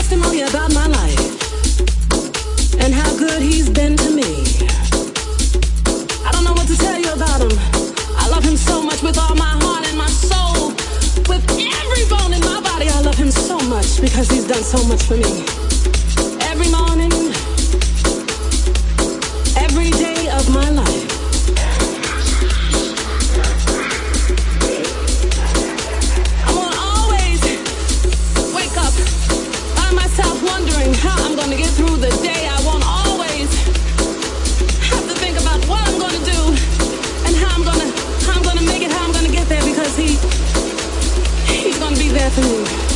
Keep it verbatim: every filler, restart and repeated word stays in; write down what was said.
testimony about my life and how good he's been to me. I don't know what to tell you about him. I love him so much with all my heart and my soul. With every bone in my body, I love him so much because he's done so much for me. Every morning, every day of my life. I won't always wake up by myself wondering how I'm going to get through the day. I won't always have to think about what I'm going to do and how I'm going to how I'm going to make it, how I'm going to get there, because he he's going to be there for me.